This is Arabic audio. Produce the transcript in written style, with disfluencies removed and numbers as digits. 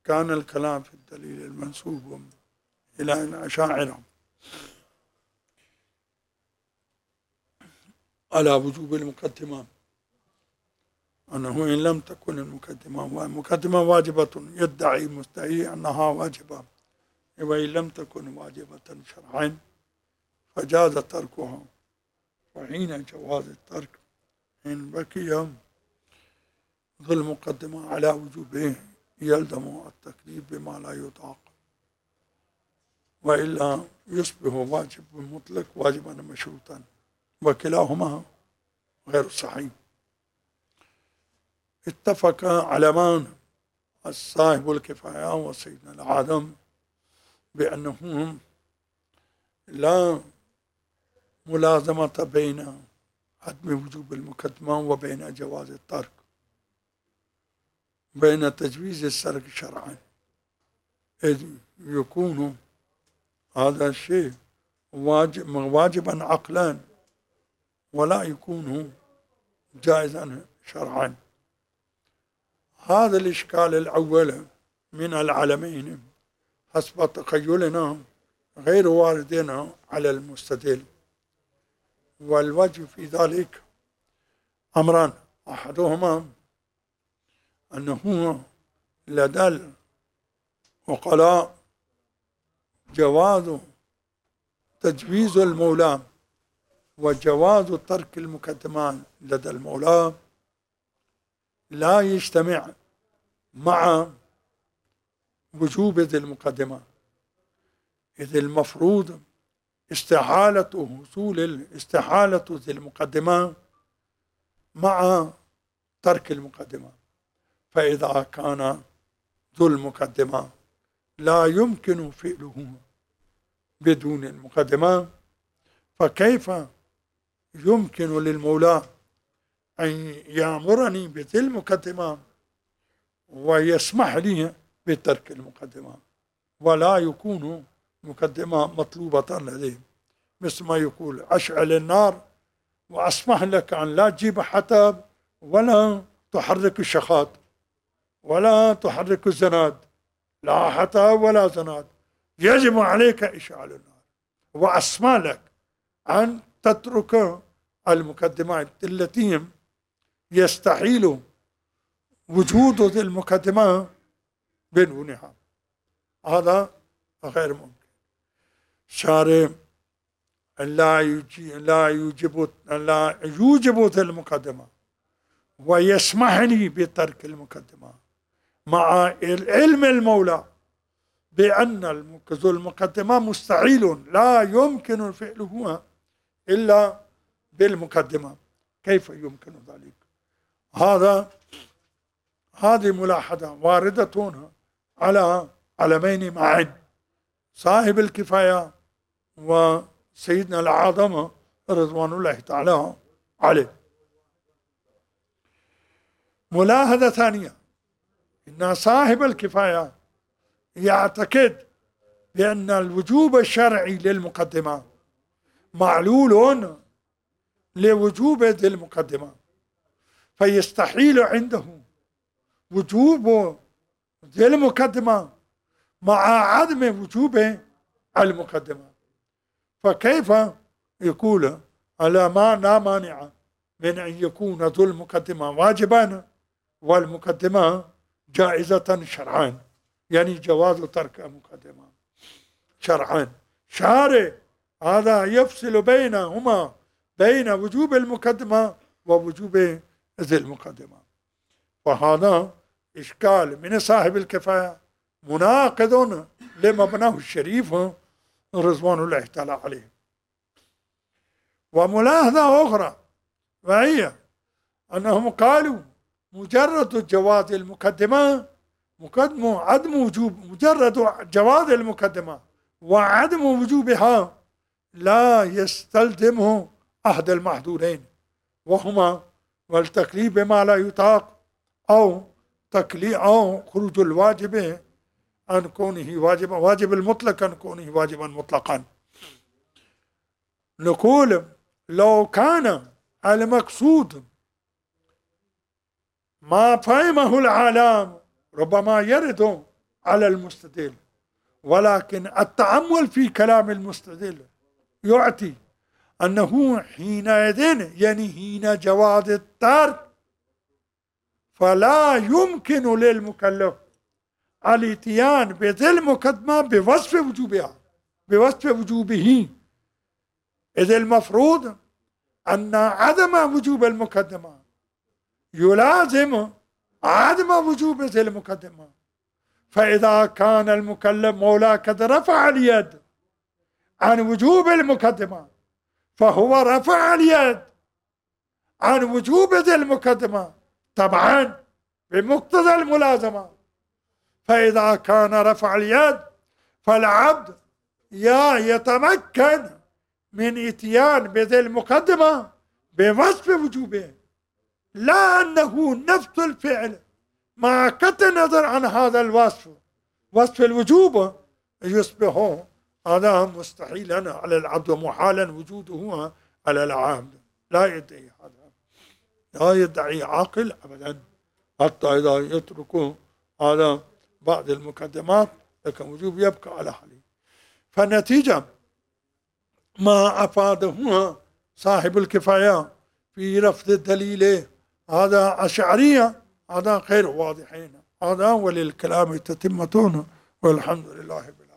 كان الكلام في الدليل المنسوب إلى الأشاعرة على وجوب المقدمة، أنه إن لم تكن المقدمة واجبة يدعي مستحي أنها واجبة، وإن لم تكن واجبة شرعا فجاز تركها، وحين جواز الترك إن بقي ذو المقدمة على وجوبه يلزم التكليف بما لا يطاق، وإلا يصبح واجب مطلق واجبا مشروطا، وكلاهما غير صحيح. اتفق علمان الصاحب الكفاية وسيدنا العالم بأنهم لا ملازمة بين عدم وجوب المقدمة وبين جواز الترك، بين تجويز السرق شرعا، إذ يكون هذا الشيء واجبا عقلا ولا يكون جائزا شرعا. هذا الإشكال الأول من العلمين حسب تخيلنا غير واردنا على المستدل، والوجه في ذلك أمران: أحدهما أنه لدى العقلاء جواز تجويز المولى وجواز ترك المقدمات لدى المولى لا يجتمع مع وجوب ذي المقدمة، إذ المفروض استحالة ذي المقدمة مع ترك المقدمة. فإذا كان ذو المقدمة لا يمكن فعله بدون المقدمة، فكيف يمكن للمولى أن يأمرني بذي المقدمة ويسمح لي بترك المقدمة ولا يكون مقدمة مطلوبة لديه؟ مثل ما يقول: أشعل النار وأسمح لك أن لا تجيب حطب ولا تحرك الشخاط ولا تحرك الزناد، لا حطب ولا زناد، يجب عليك إشعال النار، وأسمح لك أن تترك المقدمات التي يستحيل وجود ذي المقدمة بدونها. هذا غير ممكن. شارع لا يوجب ذي المقدمة ويسمح لي بترك المقدمة مع علم المولى بأن ذو المقدمة مستحيل لا يمكن فعله إلا بالمقدمة. كيف يمكن ذلك؟ هذه ملاحظة واردة على علمين معا: صاحب الكفاية وسيدنا العظمة رضوان الله تعالى عليه. ملاحظة ثانية: إن صاحب الكفاية يعتقد بأن الوجوب الشرعي للمقدمة معلول لوجوب ذي المقدمة، فيستحيل عنده وجوب ذي المقدمة مع عدم وجوب المقدمة. فكيف يقول على ما لا مانع من أن يكون ذو المقدمة واجبا والمقدمة جائزة شرعا، يعني جواز ترك المقدمة شرعا؟ شارع هذا يفصل بينهما، بين وجوب المقدمة ووجوب ذي المقدمة. وهذا إشكال من صاحب الكفاية مناقض لمبناه الشريف رضوان الله تعالى عليه. وملاحظة أخرى وهي أنهم قالوا مجرد جواز المقدمة عدم وجوب، مجرد جواز المقدمة وعدم وجوبها لا يستلزمه أحد المحظورين، وهما والتكليف بما لا يطاق أو خروج الواجب عن كونه واجبا، واجب المطلق عن كونه واجبا مطلقا. نقول لو كان المقصود ما فهمه العالم، ربما يرد على المستدل، ولكن التأمل في كلام المستدل يعطي أنه حينئذ يعني حين جواز الترك فلا يمكن للمكلف الاتيان بذي المقدمة بوصف وجوبها، بوصف وجوبه، إذ المفروض أن عدم وجوب المقدمة يلازم عدم وجوب ذي المقدمة. فإذا كان المكلف مولاه قد رفع اليد عن وجوب المقدمة فهو رفع اليد عن وجوب ذي المقدمة طبعا بمقتضى الملازمة. فإذا كان رفع اليد فالعبد يا يتمكن من اتيان بذي المقدمة بوصف وجوبه، لا أنه نفس الفعل مع قطع النظر عن هذا الوصف، وصف الوجوب يصبح هذا مستحيلا على العبد ومحالا وجوده على العبد. لا يدعي هذا، لا يدعي عاقل أبدا، حتى إذا يترك هذا بعض المقدمات لكن وجوب يبقى على حاله. فالنتيجة ما أفاده صاحب الكفاية في رفض الدليل هذا أشعرية هذا غير واضحين، هذا وللكلام تتمة والحمد لله.